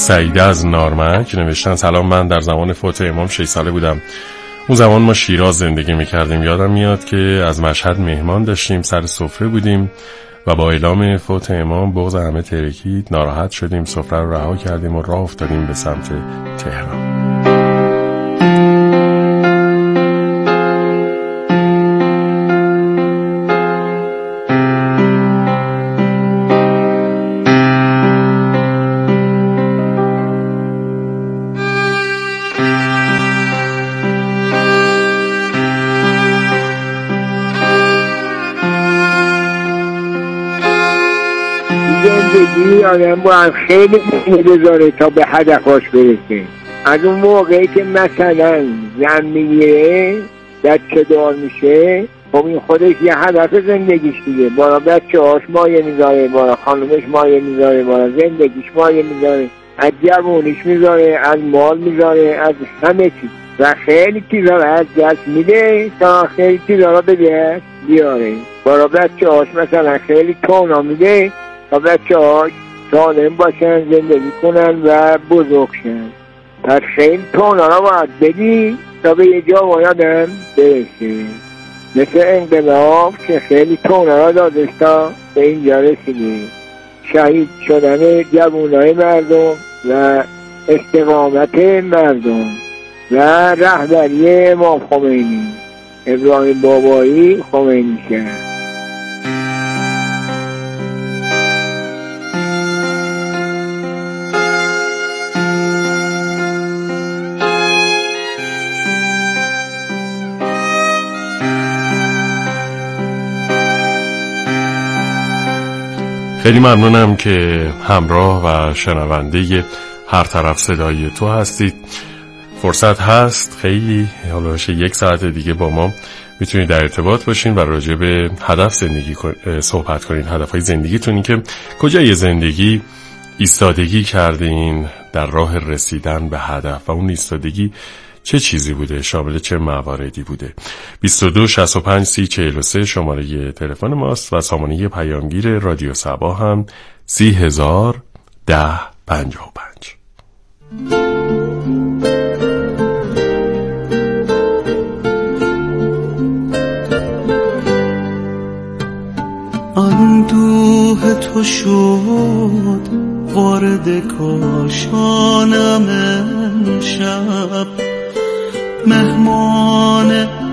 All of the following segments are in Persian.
سعیده از نارمک نوشتن سلام، من در زمان فوت امام 6 ساله بودم. اون زمان ما شیراز زندگی میکردیم. یادم میاد که از مشهد مهمان داشتیم، سر سفره بودیم و با اعلام فوت امام بغض همه ترکید، ناراحت شدیم، سفره رو رها کردیم و راه افتادیم به سمت تهران. زندگی آدم باید خیلی بذاره تا به هدفاش برسه. از اون موقعی که مثلا زن میگیره بچه دار میشه، خب این خودش یه هدف زندگیش دیگه. برای بچه هاش مایه میذاره، برای خانومش مایه میذاره، برای زندگیش مایه میذاره، از جوونیش میذاره، از مال میذاره، از همه چیز و خیلی چیزا رو از دست میده تا خیلی چیزا رو به دست بیاره. برای بچه هاش مثلا خیلی تونا میده تا بچه ها سالم باشن، زندگی کنن و بزرگ شن. پس خیلی تونا رو باید بدی تا به یه جا بایدن برسه. مثل انقلاب که خیلی تونا رو دادش تا به اینجا رسیده. شهید شدن جوانای مردم و استقامت مردم و رهبری امام خمینی، ابراهیم بابایی خمینی شد. خیلی ممنونم که همراه و شنونده هر طرف صدای تو هستید. فرصت هست خیلی حالا 1 ساعت دیگه با ما میتونید در ارتباط باشین و راجع به هدف زندگی صحبت کنین. هدفهای زندگیتون، این که کجای زندگی ایستادگی کردین در راه رسیدن به هدف و اون ایستادگی چه چیزی بوده، شامل چه مواردی بوده. 22 65 30 43 شماره تلفن ماست و سامانه پیامگیر رادیو صبا هم 30,000 1055. اندوه تو شد وارد کاشانم امشب، مهمان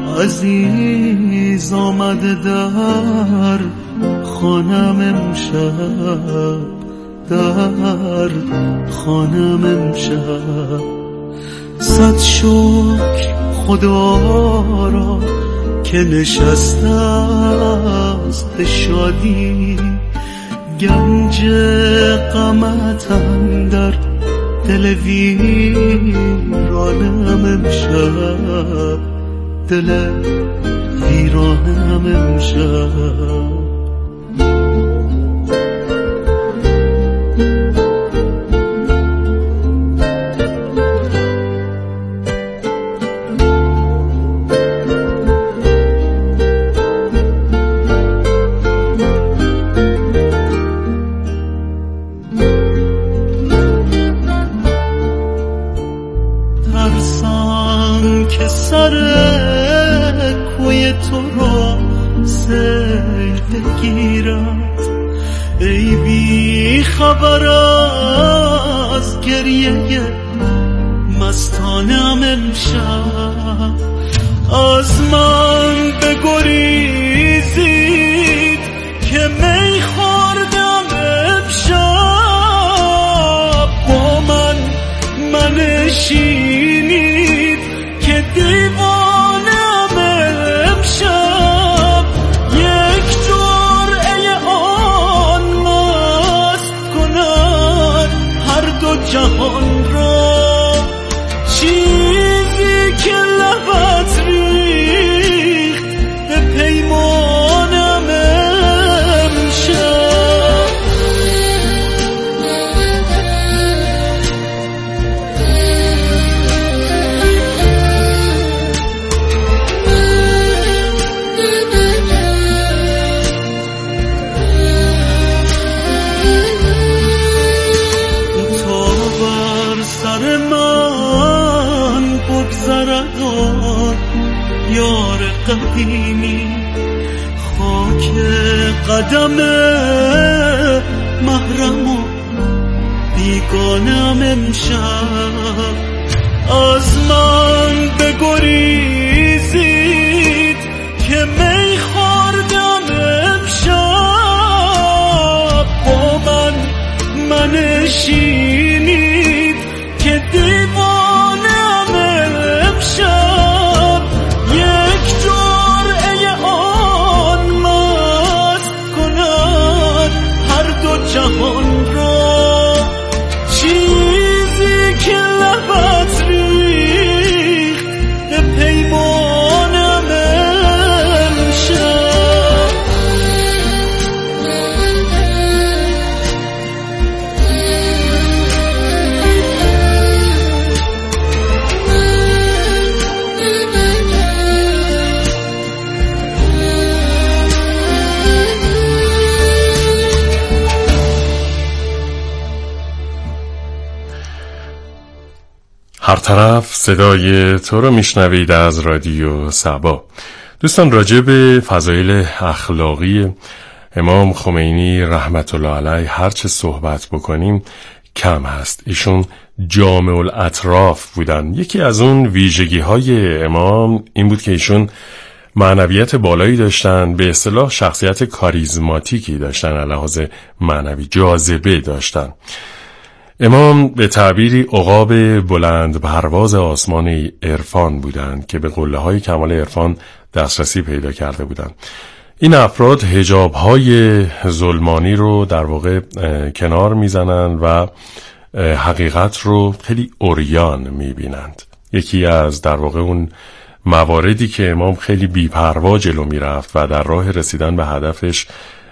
عزیز آمده در خانم امشب، در خانم امشب. صد شکر خدا را که نشسته است به شادی، گنج غمت اندر دل ویرانم امشب، دل ویرانم امشب. ای بی خبر از گریه مستانم امشب، از من بگریزید که می خوردم امشب، با من منشینید که دیوانم امشب. یک جرعه آن مست کند هر دو جهان را، چیزی که لبت ریخت به پیمانم امشب. من بگذرد یار قدیمی، خاک قدم محرم و بیگانم امشب. از من بگریزید که می خوردم امشب، با من منشینید که دیوانم امشب. یک جرعه آن مست کند هر دو جهان را، چیزی که لبت ریخت به پیمانم امشب. هر طرف صدای تو رو میشنوید از رادیو سبا. دوستان، راجع به فضایل اخلاقی امام خمینی رحمت الله علیه هرچه صحبت بکنیم کم هست. ایشون جامع الاطراف بودن. یکی از اون ویژگی های امام این بود که ایشون معنویت بالایی داشتن، به اصطلاح شخصیت کاریزماتیکی داشتن، لحاظ معنوی جاذبه داشتن. امام به تعبیری عقاب بلند پرواز آسمان عرفان بودند که به قله‌های کمال عرفان دسترسی پیدا کرده بودند. این افراد حجاب‌های ظلمانی رو در واقع کنار میزنند و حقیقت رو خیلی عریان میبینند. یکی از در واقع اون مواردی که امام خیلی بی‌پروا جلو میرفت و در راه رسیدن به هدفش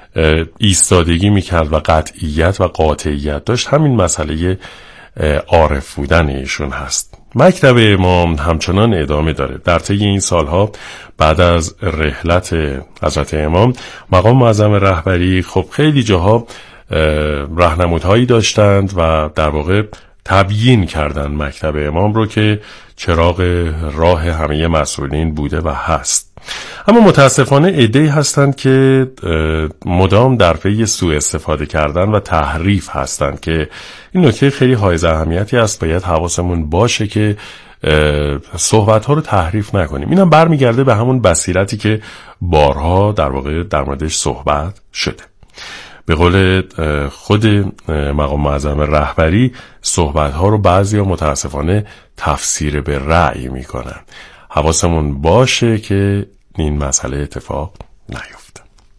ایستادگی میکرد و قطعیت و قاطعیت داشت، همین مسئله عارف بودن ایشون هست. مکتب امام همچنان ادامه داره. در طی این سالها بعد از رحلت حضرت امام، مقام معظم رهبری خب خیلی جاها راهنمودهایی داشتند و در واقع تبیین کردن مکتب امام رو که چراغ راه همه مسئولین بوده و هست. اما متاسفانه عده‌ای هستند که مدام در پی سوء استفاده کردن و تحریف هستند که این نکته خیلی حائز اهمیتی است. باید حواسمون باشه که صحبت ها رو تحریف نکنیم. اینم برمیگرده به همون بصیرتی که بارها در واقع در موردش صحبت شده. به قول خود مقام معظم رهبری، صحبت ها رو بعضیا متاسفانه تفسیر به رأی میکنن. حواسمون باشه که این مسئله اتفاق نیفته.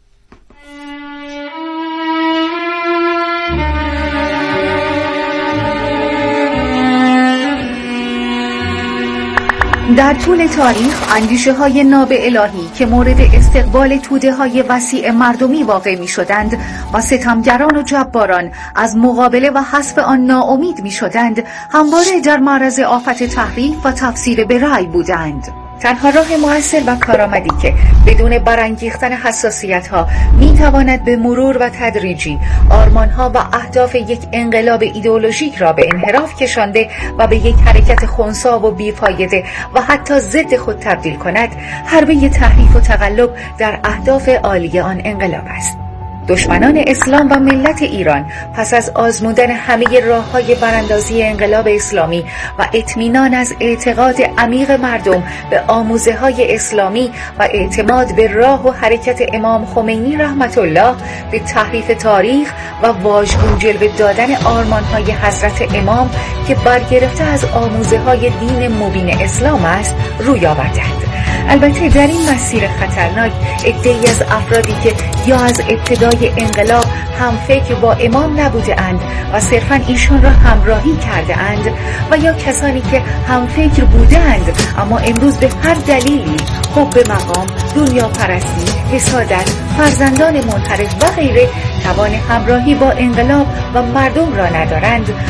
در طول تاریخ اندیشه‌های ناب الهی که مورد استقبال توده‌های وسیع مردمی واقع می‌شدند و ستمگران و جباران از مقابله و حذف آن ناامید می‌شدند، همواره در معرض آفت تحریف و تفسیر به رأی بودند. تنها راه مؤثر و کارآمدی که بدون برانگیختن حساسیت‌ها می‌تواند به مرور و تدریجی آرمان‌ها و اهداف یک انقلاب ایدئولوژیک را به انحراف کشانده و به یک حرکت خنثی و بی‌فایده و حتی ضد خود تبدیل کند، حربه تحریف و تقلب در اهداف عالی آن انقلاب است. دشمنان اسلام و ملت ایران پس از آزمودن همه راه‌های براندازی انقلاب اسلامی و اطمینان از اعتقاد عمیق مردم به آموزه‌های اسلامی و اعتماد به راه و حرکت امام خمینی رحمت الله، به تحریف تاریخ و واژگون جلوه دادن آرمان‌های حضرت امام که برگرفته از آموزه‌های دین مبین اسلام است روی آوردند. البته در این مسیر خطرناک عده‌ای از افرادی که یا از ابتدای انقلاب هم فکر با امام نبوده اند و صرفاً ایشان را همراهی کرده اند و یا کسانی که هم فکر بودند اما امروز به هر دلیلی حب مقام، دنیا پرستی، حسادت، فرزندان منحرف و غیره توان همراهی با انقلاب و مردم را ندارند، با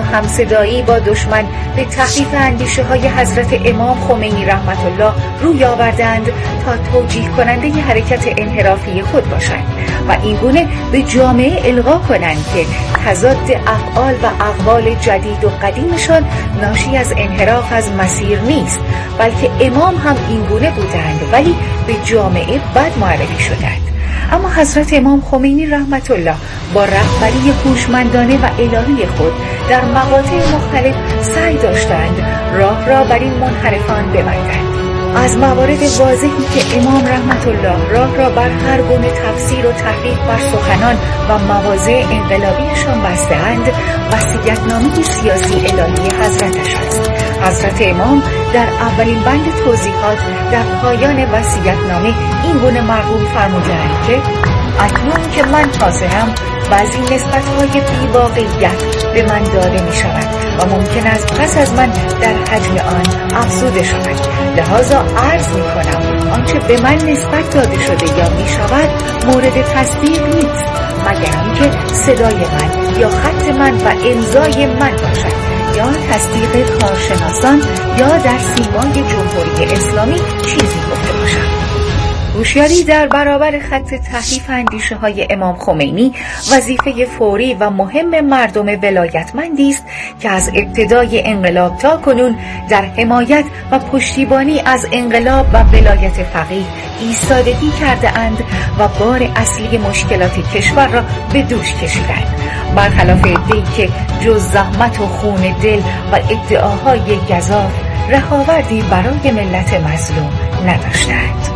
همصدایی با دشمن به تحریف اندیشه های حضرت امام خمینی رحمت الله روی آوردند تا توجیه کننده ی حرکت انحرافی خود باشند و اینگونه به جامعه القا کنند که تضاد افعال و اقوال جدید و قدیمشان ناشی از انحراف از مسیر نیست، بلکه امام هم اینگونه بودند ولی به جامعه بد معرفی شدند. اما حضرت امام خمینی رحمت الله با رهبری هوشمندانه و الهی خود در مقاطع مختلف سعی داشتند راه را بر این منحرفان ببندند. از موارد واضحی که امام رحمت الله راه را بر هر گونه تفسیر و تحریف بر سخنان و مواضع انقلابیشان بسته‌اند وصیت‌نامه سیاسی الهی حضرتش است. حضرت امام در اولین بند توضیحات در پایان وصیت‌نامه این گونه مرغوب فرمودند که اکنون که من تازه‌ام بعضی نسبت‌های بی‌واقعیت به من داده می‌شود و ممکن است پس از من در حجم آن افزوده شود، لذا عرض می‌کنم آنچه به من نسبت داده شده یا می‌شود مورد تصدیق نیست مگر آنکه صدای من یا خط من و امضای من باشد یا تصدیق کارشناسان یا در سیمای جمهوری اسلامی چیزی گفته باشم. هوشیاری در برابر خط تحریف اندیشه های امام خمینی وظیفه فوری و مهم مردم ولایتمندی است که از ابتدای انقلاب تا کنون در حمایت و پشتیبانی از انقلاب و ولایت فقیه ایستادگی کرده اند و بار اصلی مشکلات کشور را به دوش کشیدند، برخلاف عده‌ای که جز زحمت و خون دل و ادعاهای گزاف رهاوردی برای ملت مظلوم نداشتند.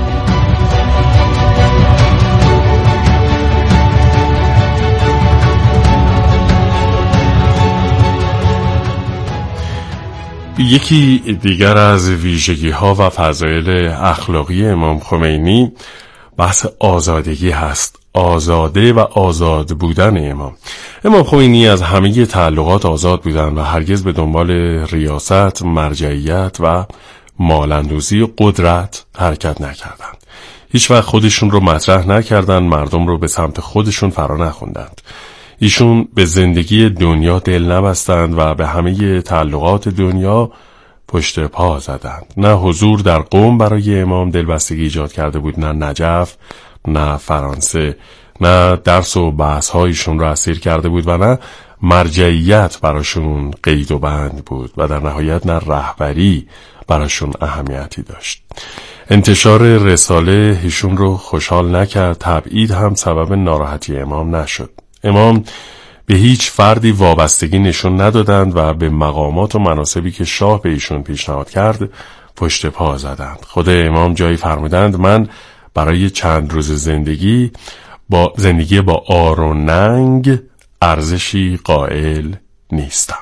یکی دیگر از ویژگی‌ها و فضایل اخلاقی امام خمینی بحث آزادگی هست. آزاده و آزاد بودن امام خمینی از همه تعلقات آزاد بودند و هرگز به دنبال ریاست، مرجعیت و مال‌اندوزی قدرت حرکت نکردند. هیچ وقت خودشون رو مطرح نکردند، مردم رو به سمت خودشون فرا نخوندند. ایشون به زندگی دنیا دل نبستند و به همه تعلقات دنیا پشت پا زدند. نه حضور در قم برای امام دلبستگی ایجاد کرده بود، نه نجف، نه فرانسه، نه درس و بحث‌هایشون را اسیر کرده بود و نه مرجعیت براشون قید و بند بود و در نهایت نه رهبری براشون اهمیتی داشت. انتشار رساله ایشون رو خوشحال نکرد، تبعید هم سبب ناراحتی امام نشد. امام به هیچ فردی وابستگی نشون ندادند و به مقامات و مناصبی که شاه به ایشون پیشنهاد کرد پشت پا زدند. خود امام جایی فرمودند من برای چند روز زندگی با آر و ننگ ارزشی قائل نیستم.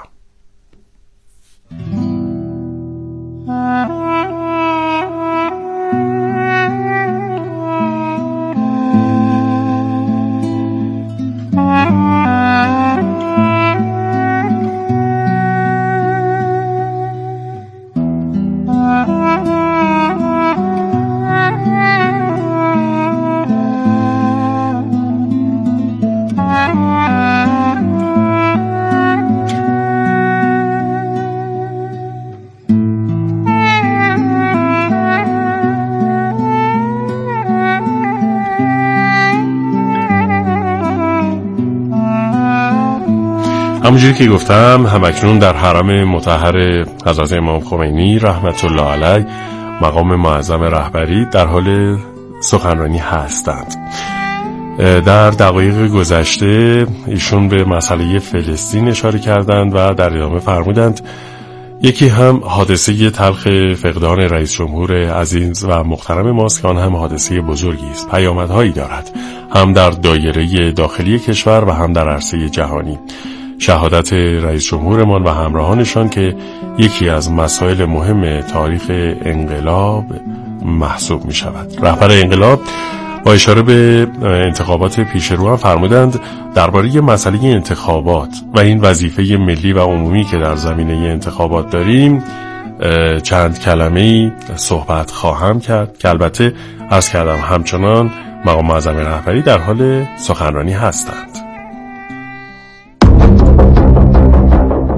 همونجوری که گفتم همکنون در حرم مطهر حضرت امام خمینی رحمت الله علیه مقام معظم رهبری در حال سخنرانی هستند. در دقایق گذشته ایشون به مسئله فلسطین اشاره کردند و در ادامه فرمودند یکی هم حادثه تلخ فقدان رئیس جمهور عزیز و محترم ماست که آن هم حادثه بزرگی است، پیامدهایی دارد هم در دایره داخلی کشور و هم در عرصه جهانی. شهادت رئیس جمهورمان و همراهانشان که یکی از مسائل مهم تاریخ انقلاب محسوب می شود. رهبر انقلاب با اشاره به انتخابات پیش رو هم فرمودند درباره مسئله انتخابات و این وظیفه ملی و عمومی که در زمینه انتخابات داریم چند کلمه‌ای صحبت خواهم کرد که البته عرض کردم همچنان مقام معظم رهبری در حال سخنرانی هستند.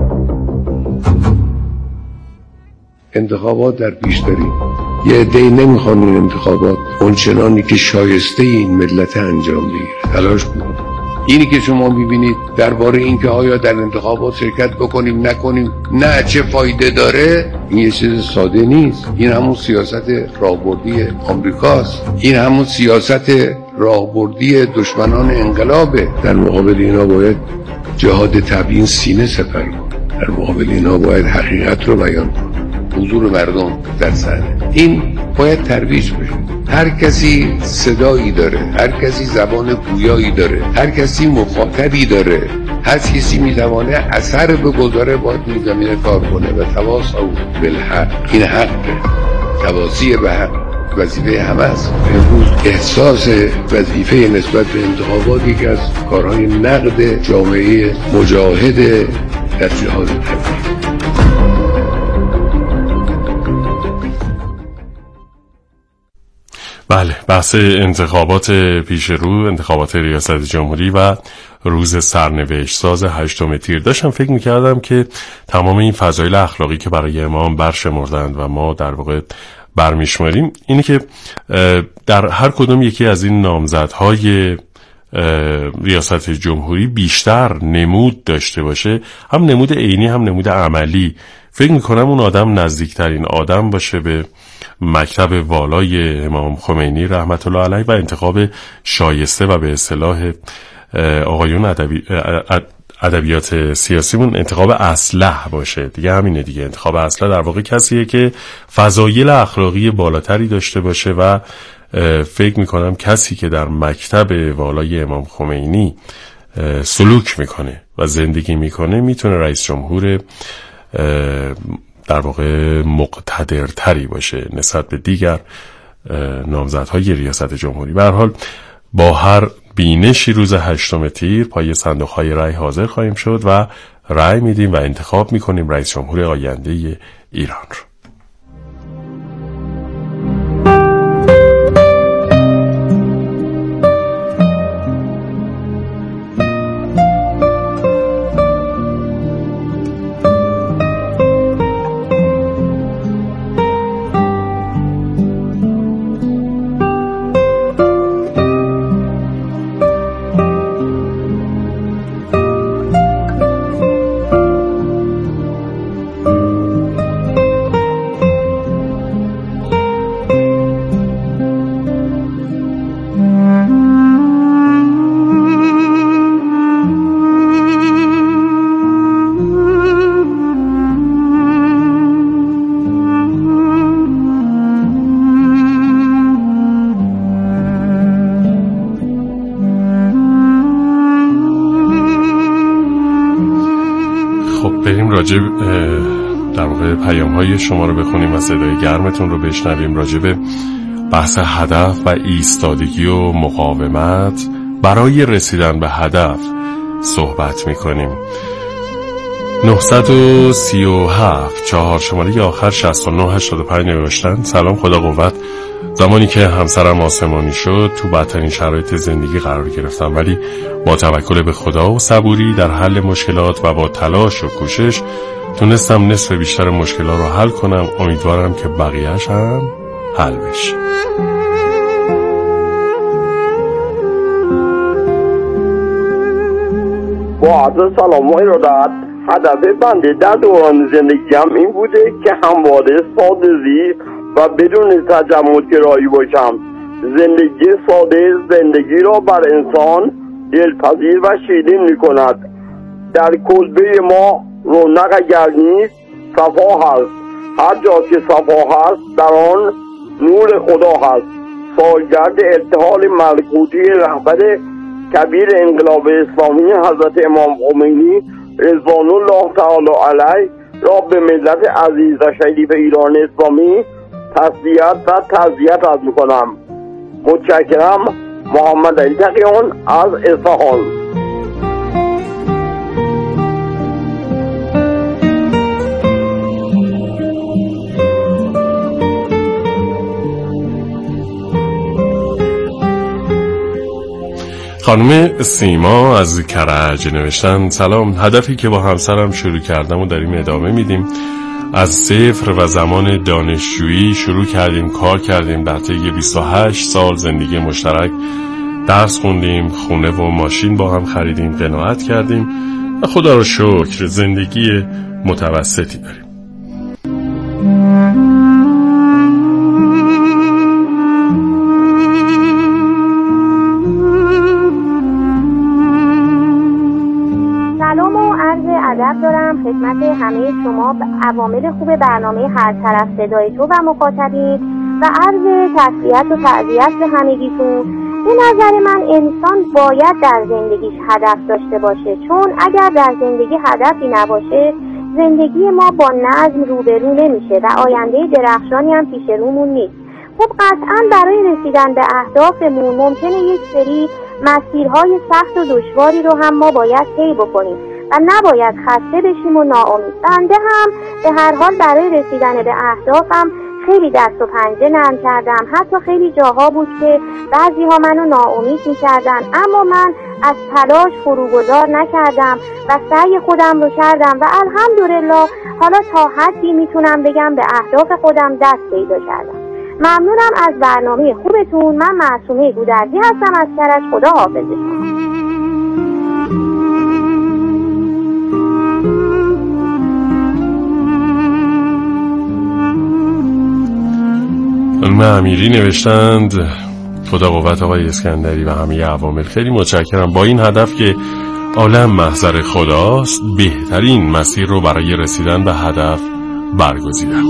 انتخابات در پیش داریم. یه عده‌ای نمیخوان این انتخابات اونچنانی که شایسته این ملت انجام بگیره. تلاش کنید. اینی که شما میبینید درباره اینکه آیا در انتخابات شرکت بکنیم نکنیم، نه چه فایده داره، این یه چیز ساده نیست. این همون سیاست راهبردی آمریکاست. این همون سیاست راهبردی دشمنان انقلابه. در مقابل اینا باید جهاد تبیین سینه سپری کنه. در مقابل اینا باید حقیقت رو بیان کنه. حضور مردم در صحنه این باید ترویج بشه. هر کسی صدایی داره، هر کسی زبان گویایی داره، هر کسی مخاطبی داره، هر کسی میتونه اثر بگذاره، باید میزمینه کار کنه. و تواصوا بالحق، این حقه، تواصی به حق وظیفه همه است. امروز احساس وظیفه نسبت به انتخابات یکی از کارهای نقد جامعه مجاهد در جهاد تبیین. بله، بحث انتخابات پیش رو، انتخابات ریاست جمهوری و روز سرنوشت ساز 8 تیر. داشتم فکر میکردم که تمام این فضایل اخلاقی که برای امام برشمردند و ما در واقع برمیشماریم، اینه که در هر کدوم یکی از این نامزدهای ریاست جمهوری بیشتر نمود داشته باشه، هم نمود عینی هم نمود عملی، فکر میکنم اون آدم نزدیکترین آدم باشه به مکتب والای امام خمینی رحمت الله علیه و انتخاب شایسته و به اصطلاح آقایون ادبیات سیاسیمون انتخاب اصلح باشه. دیگه همینه دیگه. انتخاب اصلح در واقع کسیه که فضایل اخلاقی بالاتری داشته باشه و فکر میکنم کسی که در مکتب والای امام خمینی سلوک میکنه و زندگی میکنه میتونه رئیس جمهور در واقع مقتدرتری باشه نسبت به دیگر نامزدهای ریاست جمهوری. به هر حال با هر بینشی روز 8 تیر پای صندوق‌های رای حاضر خواهیم شد و رای میدیم و انتخاب میکنیم رئیس جمهور آینده ایران رو. راجب در واقع پیام های شما رو بخونیم و صدای گرمتون رو بشنویم. راجب بحث هدف و ایستادگی و مقاومت برای رسیدن به هدف صحبت میکنیم. 937 4 شماره آخر 6985 نوشتن: سلام، خدا قوت. زمانی که همسرم آسمانی شد تو بدترین شرایط زندگی قرار گرفتم، ولی با توکل به خدا و صبوری در حل مشکلات و با تلاش و کوشش تونستم نصف بیشتر مشکلات رو حل کنم. امیدوارم که بقیه‌اش هم حل بشه. با عرض سلام و ارادت، هدف بنده در دوران زندگیم این بوده که همواره ساده‌زی و بدون تجمل‌گرایی باشم. زندگی ساده زندگی را بر انسان دلپذیر و شیرین می‌کند. در کلبه ما رونق اگر نیست صفا هست. هر جا که صفا هست در آن نور خدا هست. سالگرد ارتحال ملکوتی رهبر کبیر انقلاب اسلامی حضرت امام خمینی رضوان الله تعالی علیه را به ملت عزیز و شریف ایران اسلامی تسلیت و تعزیت عرض می‌کنم. متشکرم. محمد علی تقیان از اصفهان. خانم سیما از کرج نوشتن: سلام، هدفی که با همسرم شروع کردم و داریم ادامه میدیم از صفر و زمان دانشجویی شروع کردیم، کار کردیم، در طی 28 سال زندگی مشترک درس خوندیم، خونه و ماشین با هم خریدیم، قناعت کردیم و خدا رو شکر زندگی متوسطی داریم. سلام و عرض ادب دارم خدمت همه شما، عوامل خوب برنامه هر طرف صدای تو و مخاطبین و عرض تسلیت و تعزیت به همگیتون. به نظر من انسان باید در زندگیش هدف داشته باشه، چون اگر در زندگی هدفی نباشه زندگی ما با نظم روبرو نمیشه و آینده درخشانی هم پیش رومون نیست. خب قطعا برای رسیدن به اهدافمون ممکنه یک سری مسیرهای سخت و دشواری رو هم ما باید طی بکنیم و نباید خسته بشیم و ناامید. بنده هم به هر حال برای رسیدن به اهدافم خیلی دست و پنجه نرم کردم، حتی خیلی جاها بود که بعضی ها منو ناامید می‌کردن، اما من از تلاش فروگذار نکردم و سعی خودم رو کردم و الحمدلله حالا تا حدی میتونم بگم به اهداف خودم دست پیدا کردم. ممنونم از برنامه خوبتون. من معصومه گودرزی هستم از کرج. خدا حافظ شما. خانم امیری نوشتند خدا قوت آقای اسکندری و همه عوامل. خیلی متشکرم. با این هدف که عالم محضر خداست بهترین مسیر رو برای رسیدن به هدف برگزیدم.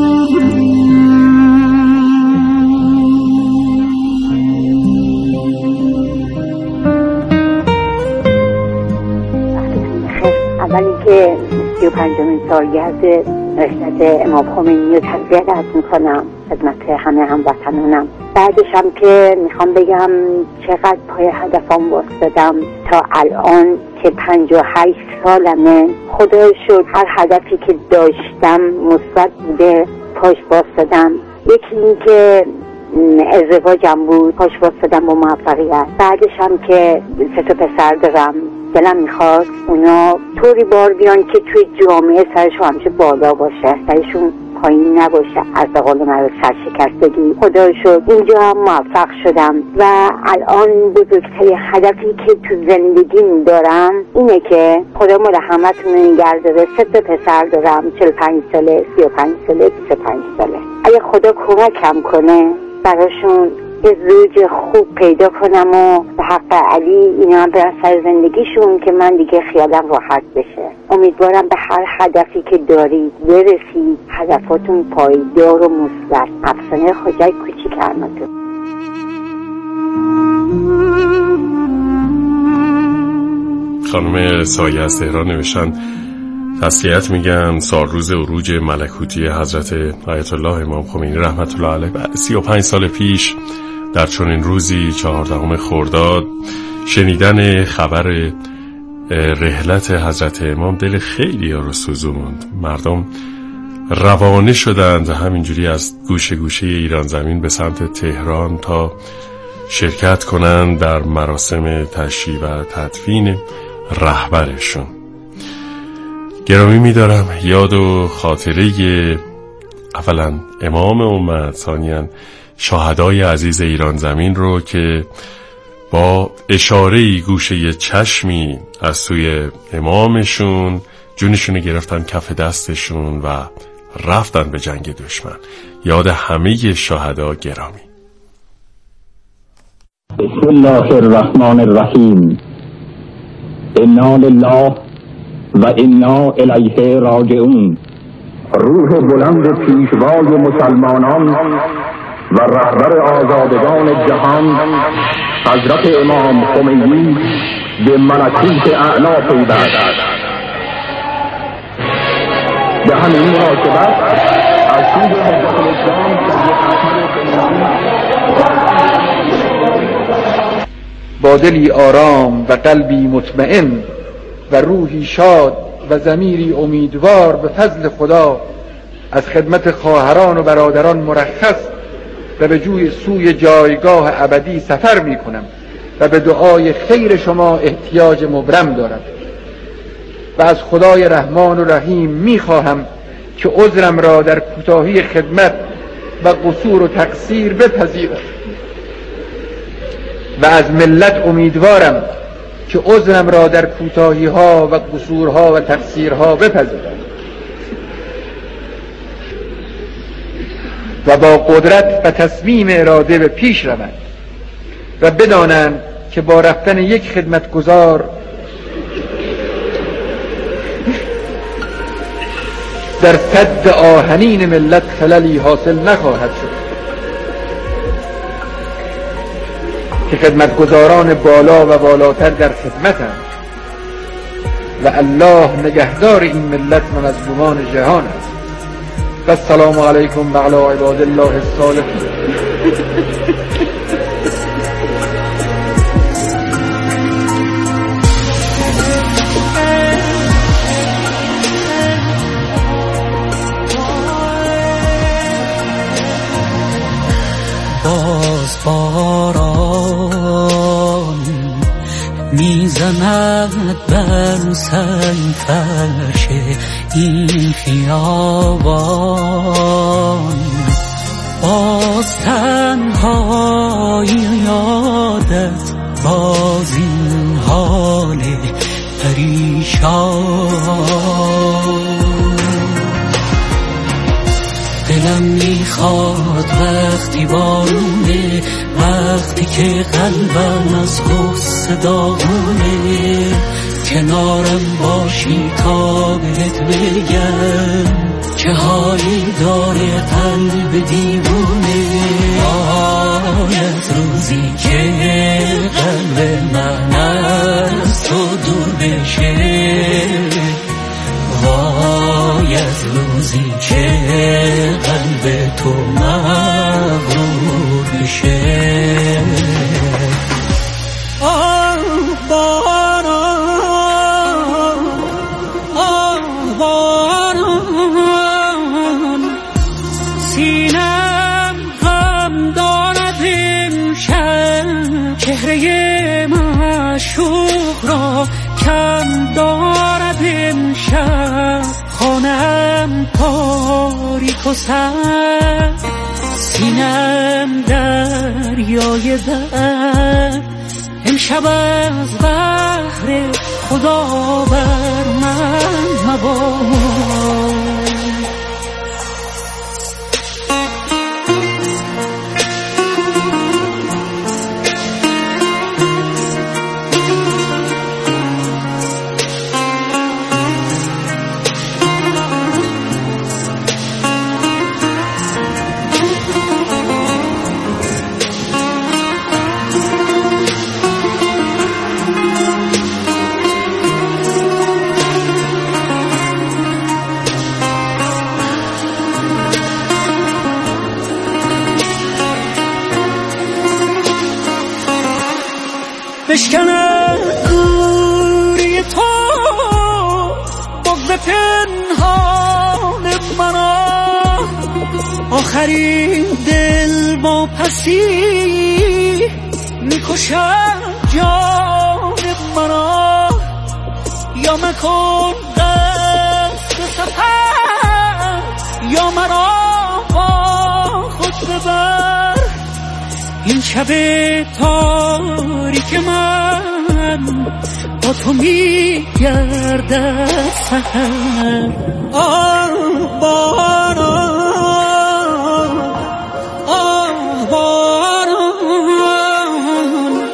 اول اینکه 35مین سالگرد نهضت امام خمینی رو تبریک عرض میکنم خدمت همه هموطنانم. بعدش هم که میخوام بگم چقدر پای هدفم واسطادم تا الان که 58 سالمه. خدا شد هر هدفی که داشتم مثبت بوده پاش واسطادم. یکی این که ازدواجم بود، پاش واسطادم با موفقیت. بعدش هم که 3 پسر دارم، دلم میخواد اونا طوری بار بیان که توی جامعه سرشون همیشه بالا باشه، سرشون پایین نباشه. از قول من سرشکستگی. خدا شد اینجا هم موفق شدم و الان بزرگترین هدفی که تو زندگیم دارم اینه که خدا مال همتون نگه داره. 3 پسر دارم، 45 ساله، 35 ساله، 25 ساله. اگه خدا کمکم کنه براشون یه زوج خوب پیدا کنم و به حق علی اینا برن سر زندگیشون که من دیگه خیالم راحت بشه. امیدوارم به هر هدفی که دارید برسید، هدفاتون پایدار و مثبت. افسانه خجای کوچیک همتون. خانم سایه از تهران نوشتن تسلیت میگم سالروز عروج ملکوتی حضرت آیت الله امام خمینی رحمت الله علیه. 35 سال پیش در چنین روزی 14 خرداد شنیدن خبر رحلت حضرت امام دل خیلی ها رو سوزوند. مردم روانه شدند و همینجوری از گوشه گوشه ایران زمین به سمت تهران تا شرکت کنند در مراسم تشییع و تدفین رهبرشون. گرامی می‌دارم یاد و خاطره اولا امام امت، ثانیاً شهدای عزیز ایران زمین رو که با اشاره‌ای گوشه چشمی از سوی امامشون جونشون گرفتن کف دستشون و رفتن به جنگ دشمن. یاد همه شهدا گرامی. بسم الله الرحمن الرحیم. انا لله و انا الیه راجعون. روح بلند پیشوای مسلمانان و رهبر آزادگان جهان حضرت امام خمینی به ملکوت اعلا پیوست. به همین مناسبت از سوی حضرت الاسلام با دلی آرام و قلبی مطمئن و روحی شاد و ضمیری امیدوار به فضل خدا از خدمت خواهران و برادران مرخص و به سوی جایگاه ابدی سفر می کنم و به دعای خیر شما احتیاج مبرم دارم و از خدای رحمان و رحیم می خواهم که عذرم را در کوتاهی خدمت و قصور و تقصیر بپذیرد و از ملت امیدوارم که عذرم را در کوتاهی ها و قصورها و تقصیرها بپذیرد و با قدرت و تصمیم اراده به پیش روند و بدانند که با رفتن یک خدمتگزار در سد آهنین ملت خللی حاصل نخواهد شد که خدمتگزاران بالا و بالاتر در خدمتند و الله نگهدار این ملت و مظلومان جهان است. و السلام علیکم و علی عباد الله الصالحین. باز باران میزند بر سنگ فرش این خیابان، باز تنهای یادت باز این حال پریشان. دلم میخواد وقتی بارونه، وقتی که قلبم از غصه داغونه، کنارم باشی تا بهت بگم که حالی داره قلب دیوونه. آید روزی که قلب من از تو دور بشه، وای از روزی که قلب تو مغرور بشه. آه باران، آه باران، سینم غم دارد امشب، چهره معشوق را کم دارد امشب، خانم تاریک و سرد، سینم دریای درد، امشب از بحر خدا بر من مباد. بشکنه دوری تو بغض پنهان مرا، آخرین دل با پسی میکشد جان مرا. یا مکن قصد سفر، یا مرا با خود ببر، این شب تاریک من با تو میگردد سحر. آه باران، آه باران،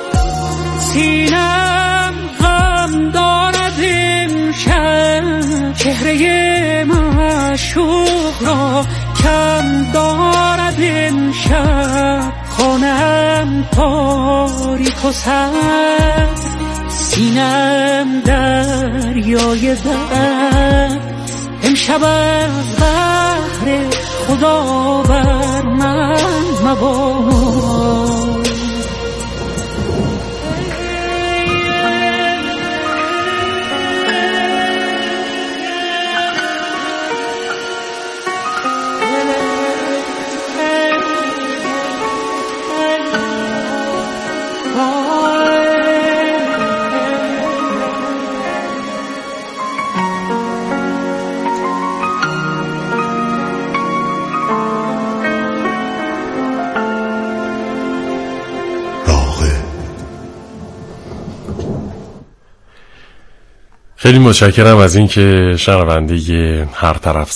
سینم غم دارد امشب، چهره معشوق را کم دارد امشب، خانم تاریک و سرد، سینم دریای درد، امشب از بحر خدا بر من مباد. خیلی متشکرم از اینکه شنونده هر طرف